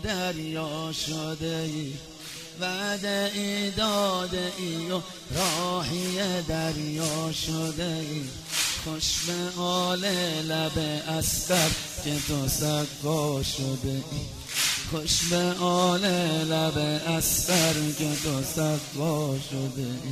دریا شده ای، وعده ای داده ای و راهی دریا شده ای. خوش به آل لب اصغر که تو سقا شده ای، خوش به آل لب اصغر که تو سقا شده ای.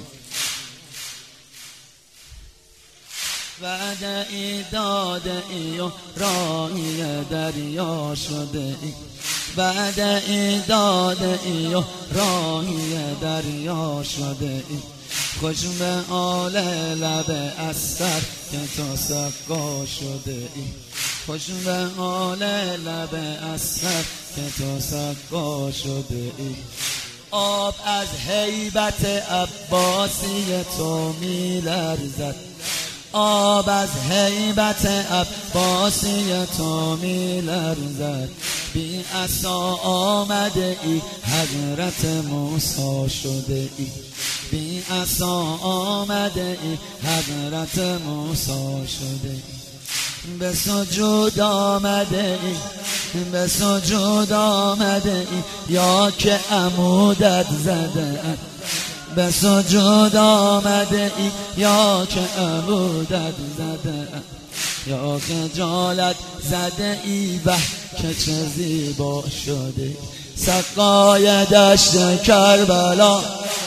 وعده ای داده ای و راهی دریا شده ای، وعده ای داده ای و راهی دریا شده ای. خوش به آل لب اصغر که تو سقا شده ای، خوش به آل لب اصغر که تو سقا شده ای. آب از هیبت عباسی تو می لرزد، آب از هیبت عباسی تو می لرزد. بی عصا آمده ای حضرت موسی شده ای، بی عصا آمده ای حضرت موسی شده ای. به سجود آمده ای، به سجود آمده ای یا که عمودت زده ای، به سجود آمده ای یا که عمودت زده ای، یا خجالت زده ای به که چه زیبا شده ای. سقای دشت کربلا،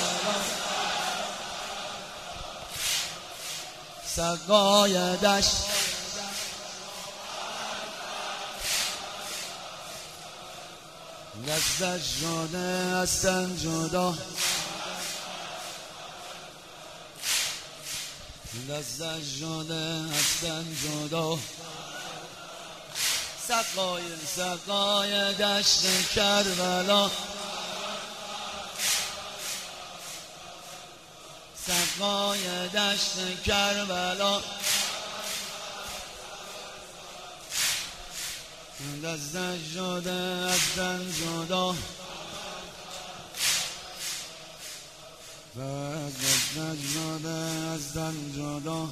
سقای دشت دستش شده از تن جدا، دستش شده از تن جدا. سقای دشت کربلا، سقای دشت کربلا. دستش شده از تن جدا، دستش شده از تن جدا.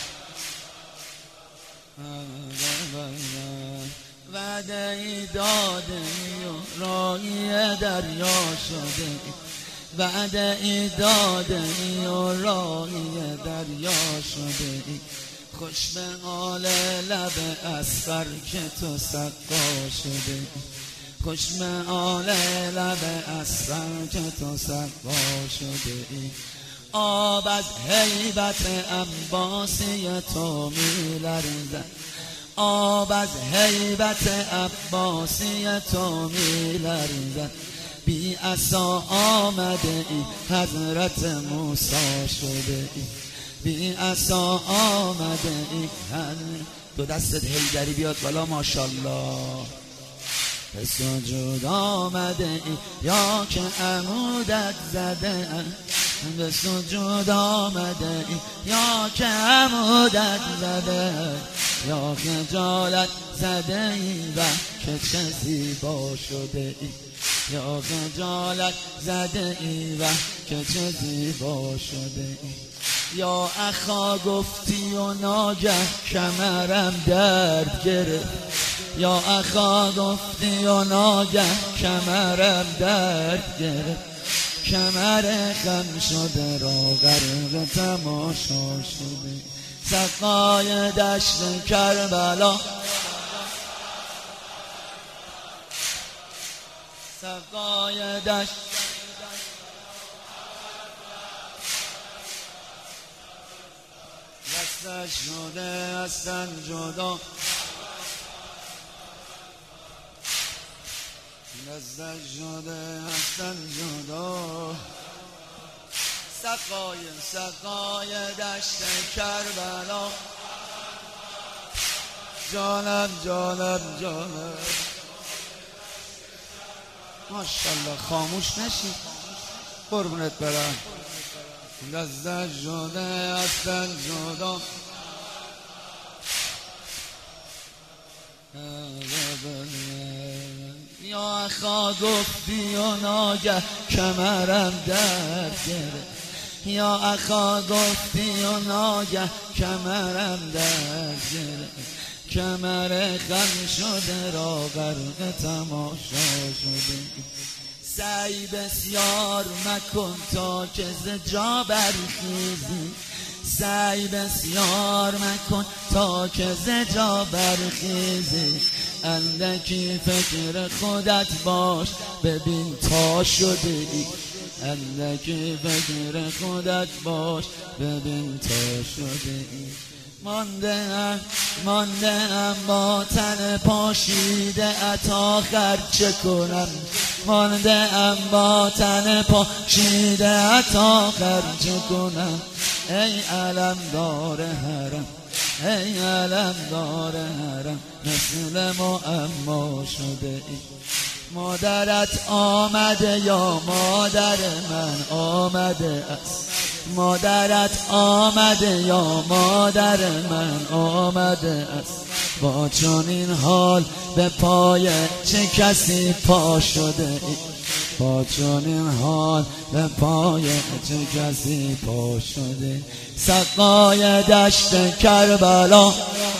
وعده ای داده ای و راهی دریا شده ای، وعده ای داده ای و راهی دریا شده ای. خوش به آل لب اصغر که تو سقا شده ای، خوش به آل لب اصغر که تو سقا شده ای. آب از هیبت عباسی تو می لرزد، آب از هیبت عباسی تو می لرزد. بی عصا آمده ای حضرت موسی شده ای، بی عصا آمده ای. دو دستت حیدری بیاد بالا ماشاءالله. به سجود آمده ای یا که عمودت زده ای، به سجود آمده ای یا که عمودت زده ای، یا خجالت زده ای و که چه زیبا شده ای، یا خجالت زده ای و که چه زیبا شده ای. یا اخا گفتی و ناگه کمرم درد گرفت، یا اخا گفتی و ناگه کمرم درد گرفت. کمر خم شده را غرق تماشا شده. سقای دشت کربلا، سقای دشت دستش شده از تن جدا، دستش شده از تن جدا. سقای دشت کربلا، جانم جانم جانم. ماشاءالله خاموش نشید قربونت برم. دستش شده از تن جدا، یا اخا گفتی و ناگه کمرم درد گرفت، یا اخا گفتی و ناگه کمرم درد گرفت. کمر خم شده را غرق تماشا شده. سعی بسیار مکن تا که ز جا برخیزی، سعی بسیار مکن تا که ز جا برخیزی. اندکی فکر خودت باش ببین تا شده ای، اندکی فکر خودت باش ببین تا شده ای. مانده ام با تن پاشیده ات آخر چه کنم، مانده ام با تن پاشیده ات آخر چه کنم. ای علمدار حرم، ای علمدار حرم، مثل معما شده ای. مادرت آمده یا مادر من آمده است، مادرت آمده یا مادر من آمده است. با چنین حال به پای چه کسی پا شده ای، با چنین حال به پای چه کسی پا شده. سقای دشت کربلا